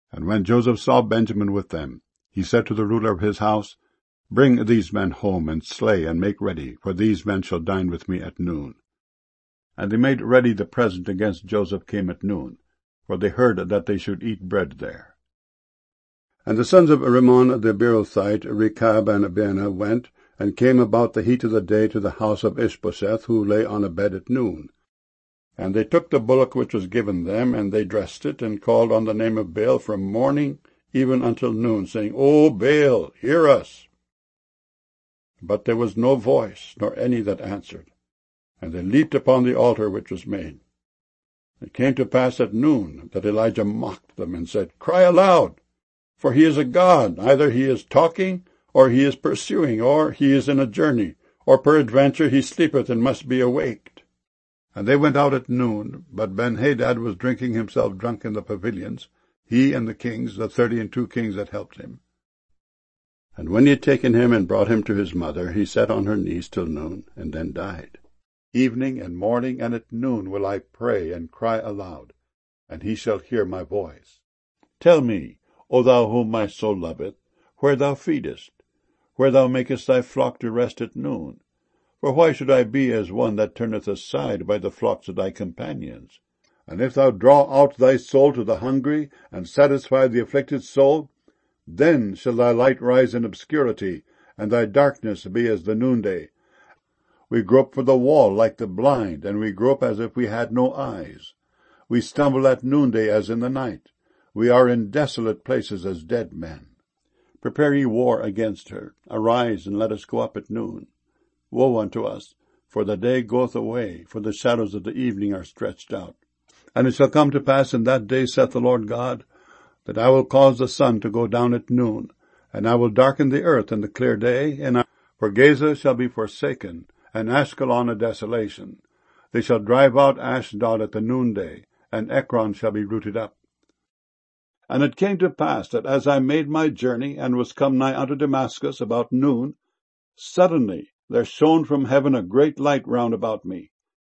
And when Joseph saw Benjamin with them, he said to the ruler of his house, Bring these men home, and slay, and make ready, for these men shall dine with me at noon. And they made ready the present against Joseph came at noon, for they heard that they should eat bread there. And the sons of Rimmon the Beerothite, Rechab and Baanah, went, and came about the heat of the day to the house of Ishbosheth, who lay on a bed at noon. And they took the bullock which was given them, and they dressed it, and called on the name of Baal from morning even until noon, saying, O Baal, hear us! But there was no voice, nor any that answered. And they leaped upon the altar which was made. It came to pass at noon that Elijah mocked them, and said, Cry aloud, for he is a god. Either he is talking, or he is pursuing, or he is in a journey, or peradventure he sleepeth and must be awaked. And they went out at noon, but Ben-Hadad was drinking himself drunk in the pavilions, he and the kings, the 32 kings that helped him. And when he had taken him and brought him to his mother, he sat on her knees till noon, and then died. Evening and morning and at noon will I pray and cry aloud, and he shall hear my voice. Tell me, O thou whom my soul loveth, where thou feedest, where thou makest thy flock to rest at noon. For why should I be as one that turneth aside by the flocks of thy companions? And if thou draw out thy soul to the hungry, and satisfy the afflicted soul, then shall thy light rise in obscurity, and thy darkness be as the noonday. We grope for the wall like the blind, and we grope as if we had no eyes. We stumble at noonday as in the night. We are in desolate places as dead men. Prepare ye war against her. Arise, and let us go up at noon. Woe unto us, for the day goeth away, for the shadows of the evening are stretched out. And it shall come to pass in that day, saith the Lord God, that I will cause the sun to go down at noon, and I will darken the earth in the clear day, for Gaza shall be forsaken, and Ashkelon a desolation. They shall drive out Ashdod at the noonday, and Ekron shall be rooted up. And it came to pass that as I made my journey, and was come nigh unto Damascus about noon, suddenly there shone from heaven a great light round about me,